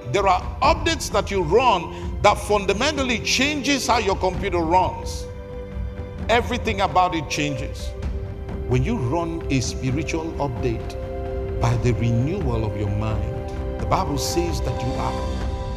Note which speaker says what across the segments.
Speaker 1: there are updates that you run that fundamentally changes how your computer runs. Everything about it changes. When you run a spiritual update by the renewal of your mind, the Bible says that you are.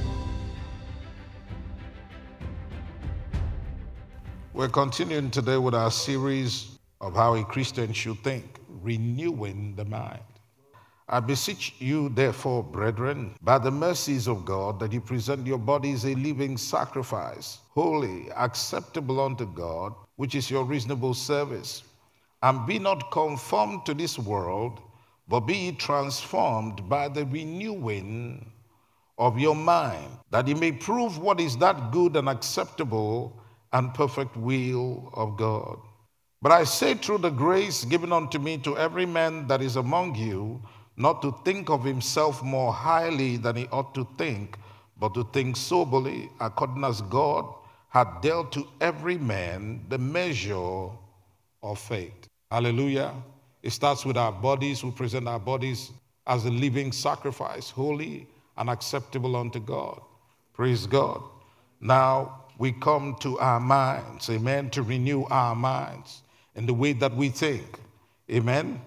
Speaker 1: We're continuing today with our series of how a Christian should think, renewing the mind. I beseech you, therefore, brethren, by the mercies of God, that you present your bodies a living sacrifice, holy, acceptable unto God, which is your reasonable service. And be not conformed to this world, but be ye transformed by the renewing of your mind, that ye may prove what is that good and acceptable and perfect will of God. But I say through the grace given unto me to every man that is among you, not to think of himself more highly than he ought to think, but to think soberly, according as God hath dealt to every man the measure of faith. Hallelujah. It starts with our bodies. We present our bodies as a living sacrifice, holy and acceptable unto God. Praise God. Now, we come to our minds, amen, to renew our minds in the way that we think, amen.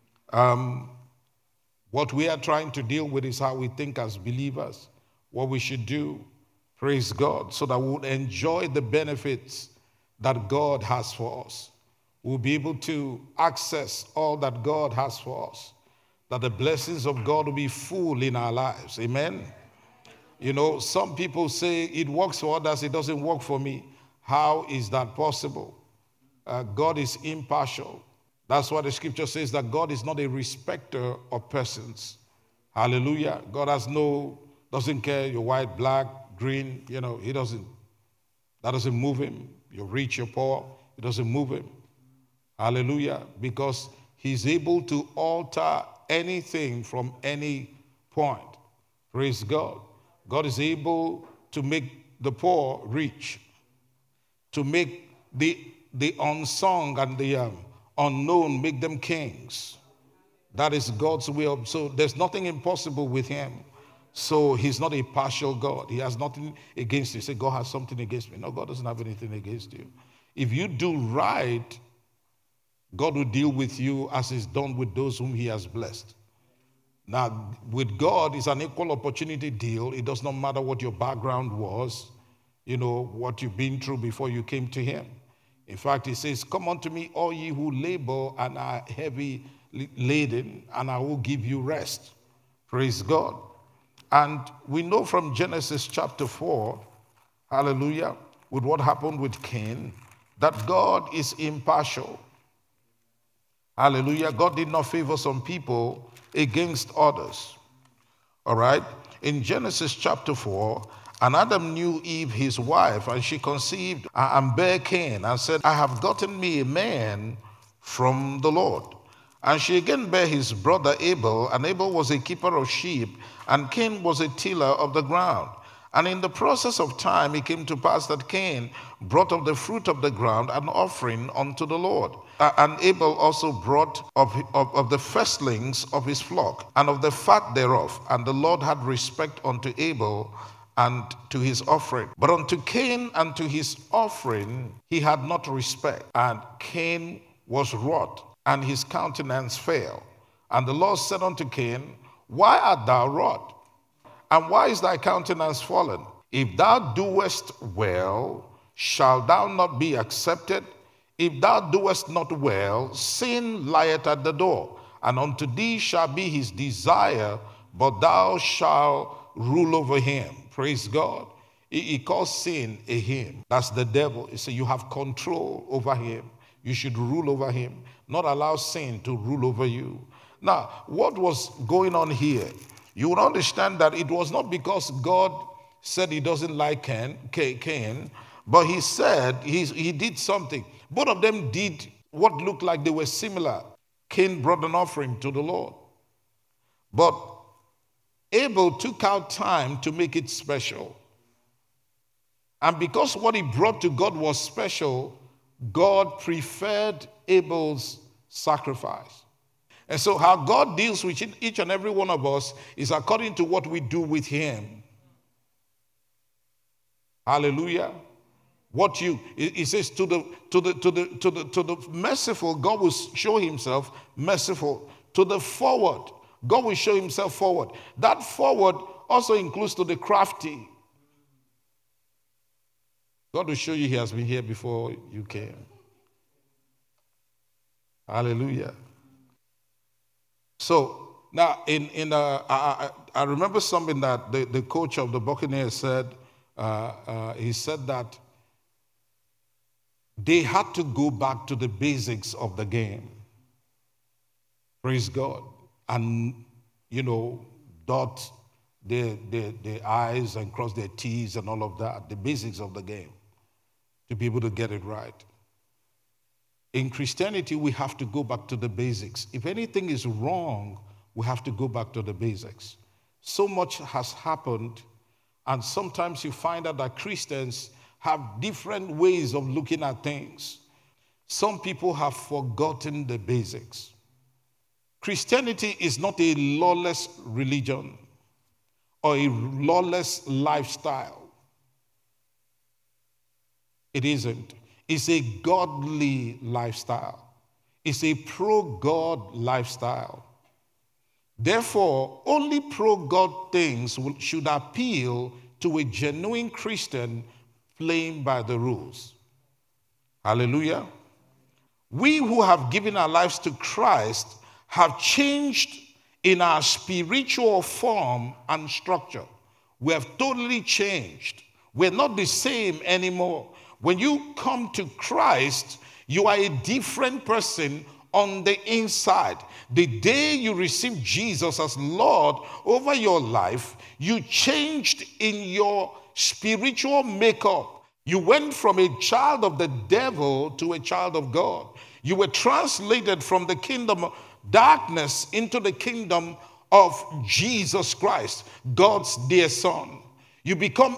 Speaker 1: What we are trying to deal with is how we think as believers, what we should do, praise God, so that we would enjoy the benefits that God has for us. We'll be able to access all that God has for us, that the blessings of God will be full in our lives, amen. You know, some people say it works for others, it doesn't work for me. How is that possible? God is impartial. That's why the scripture says that God is not a respecter of persons. Hallelujah. God doesn't care you're white, black, green, that doesn't move him. You're rich, you're poor, it doesn't move him. Hallelujah. Because he's able to alter anything from any point. Praise God. God is able to make the poor rich, to make the unsung and the unknown, make them kings. That is God's will. So there's nothing impossible with him. So he's not a partial God. He has nothing against you. Say, God has something against me. No, God doesn't have anything against you. If you do right, God will deal with you as he's done with those whom he has blessed. Now, with God, it's an equal opportunity deal. It does not matter what your background was, what you've been through before you came to him. In fact, he says, come unto me, all ye who labor and are heavy laden, and I will give you rest. Praise God. And we know from Genesis chapter 4, hallelujah, with what happened with Cain, that God is impartial. Hallelujah. God did not favor some people against others. All right. In Genesis chapter 4, and Adam knew Eve, his wife, and she conceived and bare Cain, and said, I have gotten me a man from the Lord. And she again bare his brother Abel, and Abel was a keeper of sheep, and Cain was a tiller of the ground. And in the process of time, it came to pass that Cain brought of the fruit of the ground an offering unto the Lord. And Abel also brought of the firstlings of his flock, and of the fat thereof. And the Lord had respect unto Abel and to his offering. But unto Cain and to his offering he had not respect. And Cain was wroth, and his countenance fell. And the Lord said unto Cain, why art thou wroth? And why is thy countenance fallen? If thou doest well, shalt thou not be accepted? If thou doest not well, sin lieth at the door, and unto thee shall be his desire, but thou shalt rule over him. Praise God. He calls sin a him. That's the devil. He says you have control over him. You should rule over him, not allow sin to rule over you. Now, what was going on here? You will understand that it was not because God said he doesn't like Cain, but he said he did something. Both of them did what looked like they were similar. Cain brought an offering to the Lord. But Abel took out time to make it special. And because what he brought to God was special, God preferred Abel's sacrifice. And so how God deals with each and every one of us is according to what we do with him. Hallelujah. It says to the merciful, God will show himself merciful. To the forward, God will show himself forward. That forward also includes to the crafty. God will show you he has been here before you came. Hallelujah. So now, I remember something that the coach of the Buccaneers said. He said that they had to go back to the basics of the game. Praise God. And, dot their I's and cross their T's and all of that, the basics of the game, to be able to get it right. In Christianity, we have to go back to the basics. If anything is wrong, we have to go back to the basics. So much has happened, and sometimes you find out that Christians have different ways of looking at things. Some people have forgotten the basics. Christianity is not a lawless religion or a lawless lifestyle. It isn't. It's a godly lifestyle. It's a pro-God lifestyle. Therefore, only pro-God things should appeal to a genuine Christian playing by the rules. Hallelujah. We who have given our lives to Christ have changed in our spiritual form and structure. We have totally changed. We're not the same anymore. When you come to Christ, you are a different person on the inside. The day you receive Jesus as Lord over your life, you changed in your spiritual makeup. You went from a child of the devil to a child of God. You were translated from the kingdom of darkness into the kingdom of Jesus Christ, God's dear Son. You became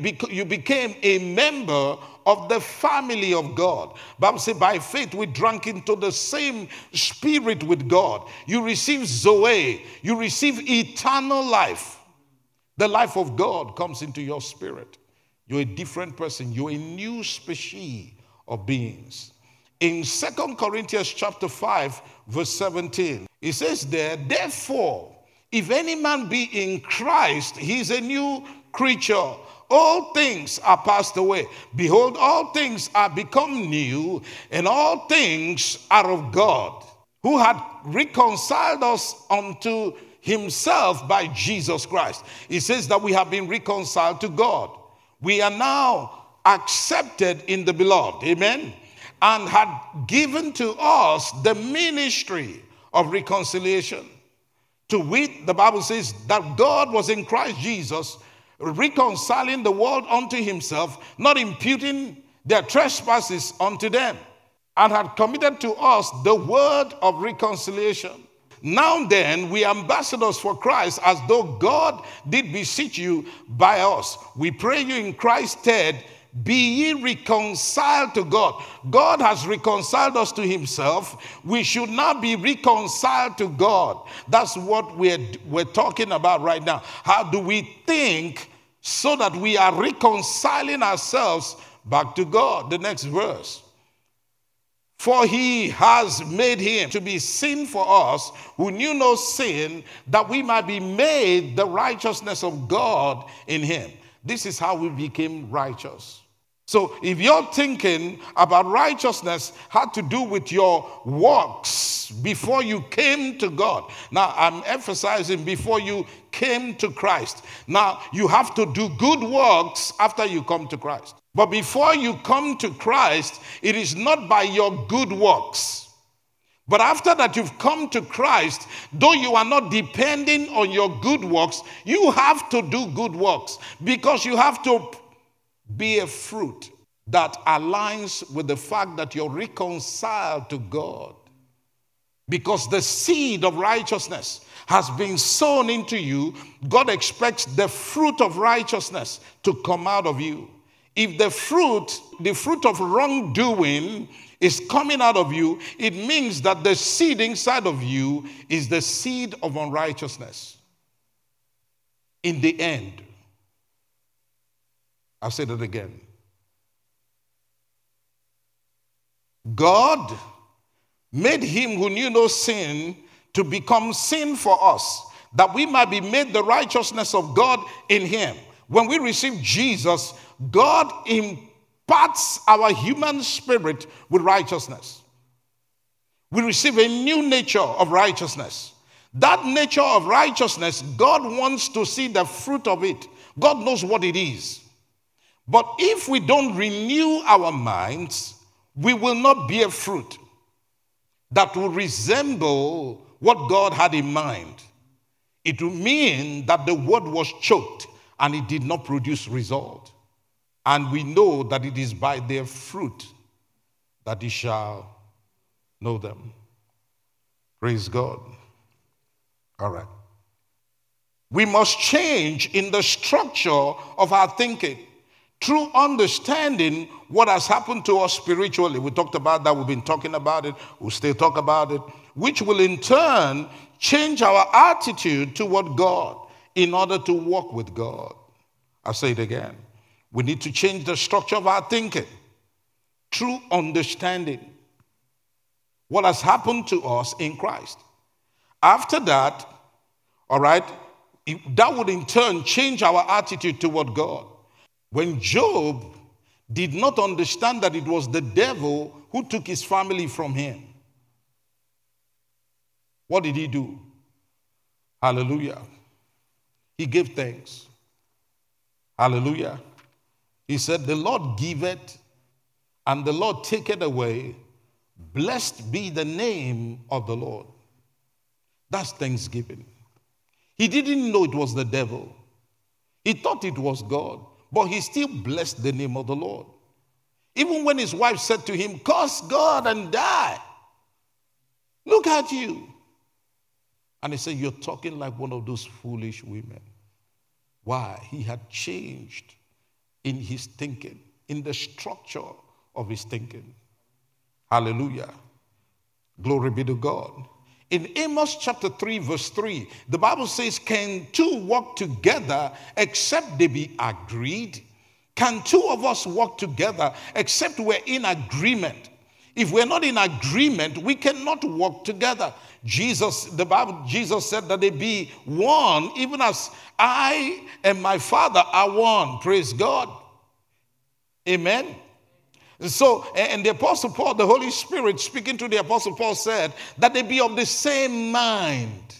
Speaker 1: a member of the family of God. Bible says by faith we drank into the same spirit with God. You receive Zoe. You receive eternal life. The life of God comes into your spirit. You're a different person. You're a new species of beings. In 2 Corinthians chapter 5, verse 17, it says there, therefore, if any man be in Christ, he is a new creature. All things are passed away. Behold, all things are become new, and all things are of God, who had reconciled us unto himself by Jesus Christ. It says that we have been reconciled to God. We are now accepted in the beloved. Amen. And had given to us the ministry of reconciliation. To wit, the Bible says that God was in Christ Jesus, reconciling the world unto himself, not imputing their trespasses unto them, and had committed to us the word of reconciliation. Now then, we are ambassadors for Christ, as though God did beseech you by us. We pray you in Christ's stead, be ye reconciled to God. God has reconciled us to himself. We should now be reconciled to God. That's what we're talking about right now. How do we think so that we are reconciling ourselves back to God? The next verse. For he has made him to be sin for us who knew no sin, that we might be made the righteousness of God in him. This is how we became righteous. So if you're thinking about righteousness had to do with your works before you came to God. Now I'm emphasizing before you came to Christ. Now you have to do good works after you come to Christ. But before you come to Christ, it is not by your good works. But after that you've come to Christ, though you are not depending on your good works, you have to do good works because you have to be a fruit that aligns with the fact that you're reconciled to God. Because the seed of righteousness has been sown into you, God expects the fruit of righteousness to come out of you. If the fruit of wrongdoing is coming out of you, it means that the seed inside of you is the seed of unrighteousness. In the end, I'll say that again. God made him who knew no sin to become sin for us, that we might be made the righteousness of God in him. When we receive Jesus, God imparts our human spirit with righteousness. We receive a new nature of righteousness. That nature of righteousness, God wants to see the fruit of it. God knows what it is. But if we don't renew our minds, we will not bear fruit that will resemble what God had in mind. It will mean that the word was choked and it did not produce result. And we know that it is by their fruit that ye shall know them. Praise God. All right. We must change in the structure of our thinking through understanding what has happened to us spiritually. We talked about that. We've been talking about it. We'll still talk about it, which will in turn change our attitude toward God in order to walk with God. I'll say it again. We need to change the structure of our thinking through understanding what has happened to us in Christ. After that, all right, that would in turn change our attitude toward God. When Job did not understand that it was the devil who took his family from him, what did he do? Hallelujah. He gave thanks. Hallelujah. He said, the Lord giveth and the Lord taketh away. Blessed be the name of the Lord. That's thanksgiving. He didn't know it was the devil. He thought it was God, but he still blessed the name of the Lord. Even when his wife said to him, curse God and die. Look at you. And he said, you're talking like one of those foolish women. Why? He had changed in his thinking, in the structure of his thinking. Hallelujah. Glory be to God. In Amos chapter 3, verse 3, the Bible says, can two walk together except they be agreed? Can two of us walk together except we're in agreement? If we're not in agreement, we cannot walk together. Jesus said that they be one, even as I and my Father are one. Praise God. Amen. So, and the Apostle Paul, the Holy Spirit speaking to the Apostle Paul said that they be of the same mind.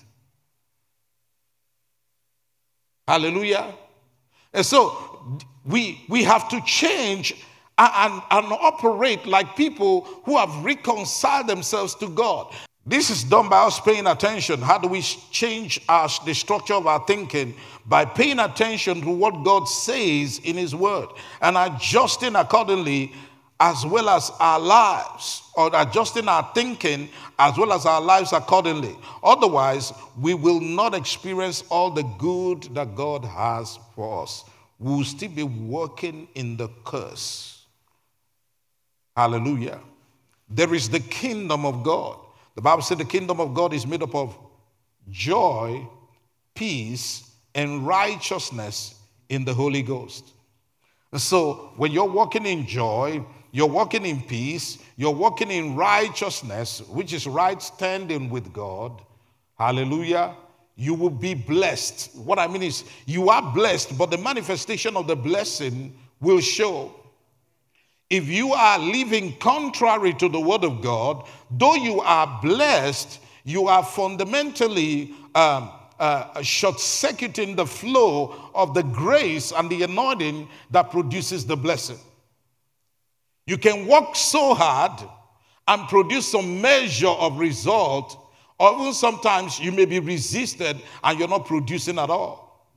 Speaker 1: Hallelujah. And so we have to change and operate like people who have reconciled themselves to God. This is done by us paying attention. How do we change the structure of our thinking? By paying attention to what God says in his word and adjusting accordingly, as well as our lives, or adjusting our thinking as well as our lives accordingly. Otherwise, we will not experience all the good that God has for us. We will still be working in the curse. Hallelujah. There is the kingdom of God. The Bible said the kingdom of God is made up of joy, peace, and righteousness in the Holy Ghost. And so when you're walking in joy, you're walking in peace, you're walking in righteousness, which is right standing with God. Hallelujah. You will be blessed. What I mean is you are blessed, but the manifestation of the blessing will show. If you are living contrary to the word of God, though you are blessed, you are fundamentally short-circuiting the flow of the grace and the anointing that produces the blessing. You can work so hard and produce some measure of result, or even sometimes you may be resisted and you're not producing at all.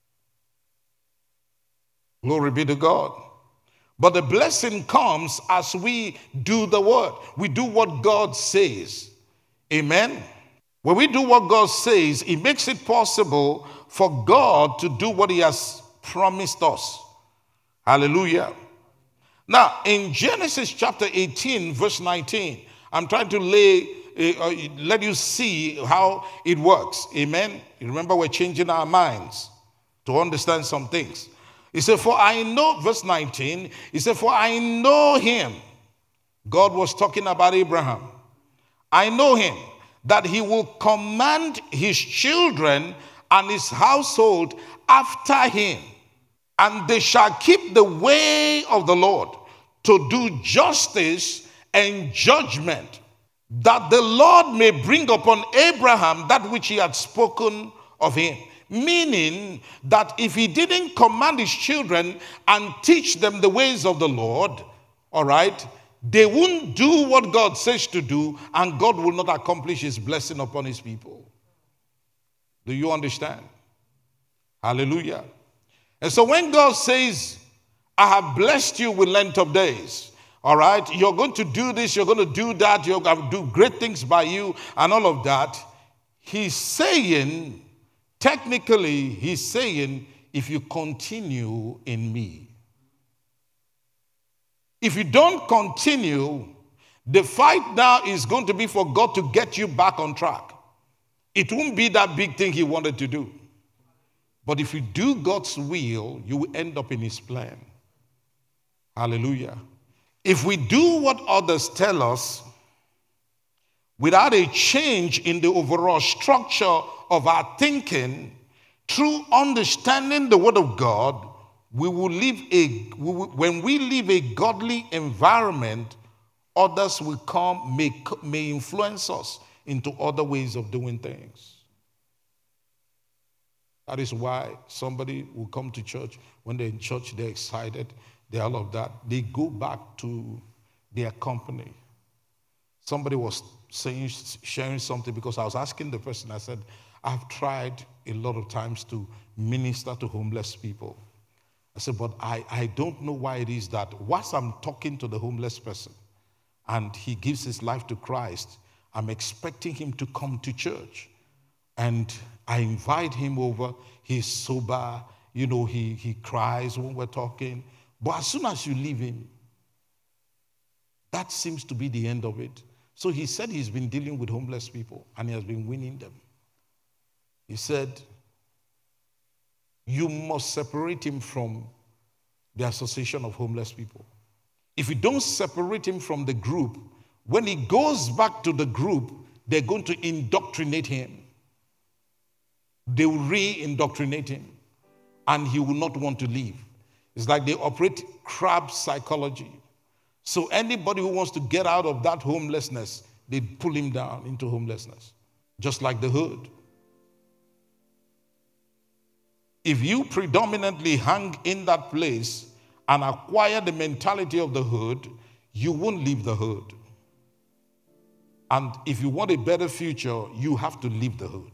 Speaker 1: Glory be to God. But the blessing comes as we do the word. We do what God says. Amen. When we do what God says, it makes it possible for God to do what he has promised us. Hallelujah. Now, in Genesis chapter 18, verse 19, I'm trying to let you see how it works. Amen. You remember, we're changing our minds to understand some things. He said, for I know, verse 19, he said, for I know him. God was talking about Abraham. I know him, that he will command his children and his household after him, and they shall keep the way of the Lord to do justice and judgment, that the Lord may bring upon Abraham that which he had spoken of him. Meaning that if he didn't command his children and teach them the ways of the Lord, all right, they won't do what God says to do, and God will not accomplish his blessing upon his people. Do you understand? Hallelujah. And so when God says, I have blessed you with length of days, all right, you're going to do this, you're going to do that, you're going to do great things by you, and all of that, he's saying, technically, he's saying, if you continue in me. If you don't continue, the fight now is going to be for God to get you back on track. It won't be that big thing he wanted to do. But if you do God's will, you will end up in his plan. Hallelujah. If we do what others tell us, without a change in the overall structure of our thinking, through understanding the word of God, when we live a godly environment, others will come, may influence us into other ways of doing things. That is why somebody will come to church. When they're in church, they're excited, they're all of that. They go back to their company. Somebody was sharing something, because I was asking the person, I said, I've tried a lot of times to minister to homeless people. I said, but I don't know why it is that whilst I'm talking to the homeless person and he gives his life to Christ, I'm expecting him to come to church. And I invite him over. He's sober. You know, he cries when we're talking. But as soon as you leave him, that seems to be the end of it. So he said he's been dealing with homeless people and he has been winning them. He said, you must separate him from the association of homeless people. If you don't separate him from the group, when he goes back to the group, they're going to indoctrinate him. They will re-indoctrinate him, and he will not want to leave. It's like they operate crab psychology. So anybody who wants to get out of that homelessness, they pull him down into homelessness, just like the hood. If you predominantly hang in that place and acquire the mentality of the hood, you won't leave the hood. And if you want a better future, you have to leave the hood.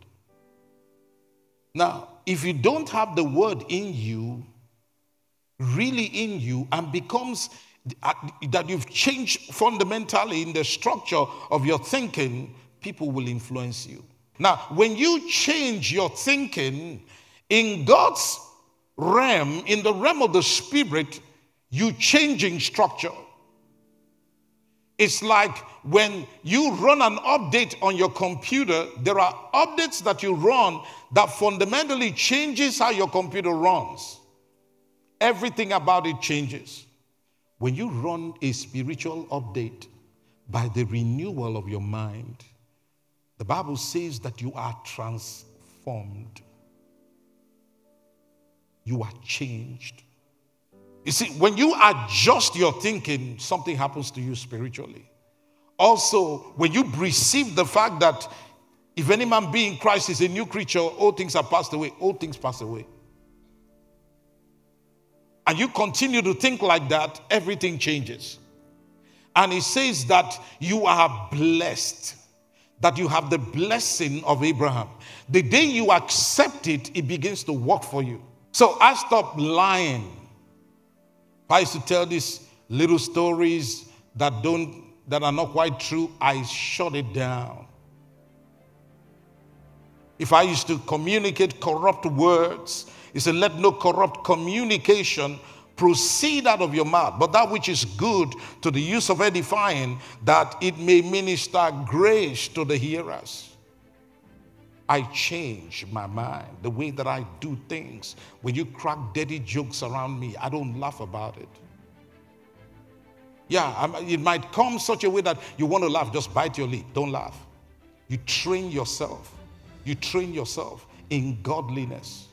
Speaker 1: Now, if you don't have the word in you, really in you, and becomes that you've changed fundamentally in the structure of your thinking, people will influence you. Now, when you change your thinking, in God's realm, in the realm of the spirit, you changing structure. It's like when you run an update on your computer, there are updates that you run that fundamentally changes how your computer runs. Everything about it changes. When you run a spiritual update by the renewal of your mind, the Bible says that you are transformed. You are changed. You see, when you adjust your thinking, something happens to you spiritually. Also, when you receive the fact that if any man be in Christ is a new creature, all things are passed away, all things pass away. And you continue to think like that, everything changes. And it says that you are blessed, that you have the blessing of Abraham. The day you accept it, it begins to work for you. So I stopped lying. I used to tell these little stories that are not quite true. I shut it down. If I used to communicate corrupt words, he said, let no corrupt communication proceed out of your mouth, but that which is good to the use of edifying, that it may minister grace to the hearers. I change my mind, the way that I do things. When you crack dirty jokes around me, I don't laugh about it. Yeah, it might come such a way that you want to laugh, just bite your lip, don't laugh. You train yourself. You train yourself in godliness.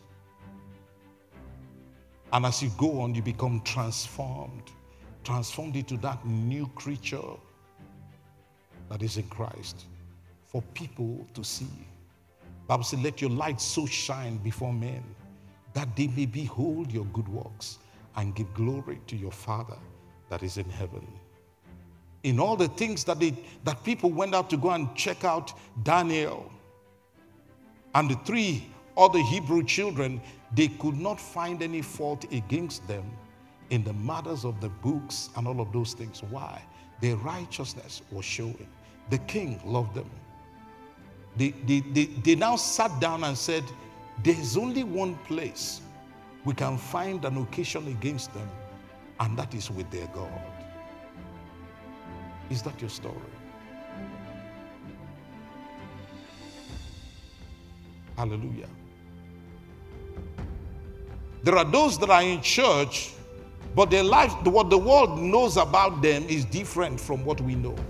Speaker 1: And as you go on, you become transformed into that new creature that is in Christ for people to see. The Bible says, let your light so shine before men that they may behold your good works and give glory to your Father that is in heaven. In all the things that people went out to go and check out Daniel and the 3 other Hebrew children, they could not find any fault against them in the matters of the books and all of those things. Why? Their righteousness was showing. The king loved them. They now sat down and said, there's only one place we can find an occasion against them, and that is with their God. Is that your story? Hallelujah. There are those that are in church, but their life, what the world knows about them is different from what we know.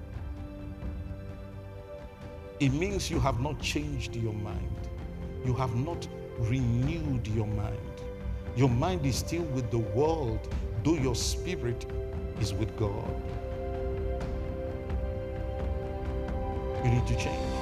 Speaker 1: It means you have not changed your mind. You have not renewed your mind. Your mind is still with the world, though your spirit is with God. You need to change.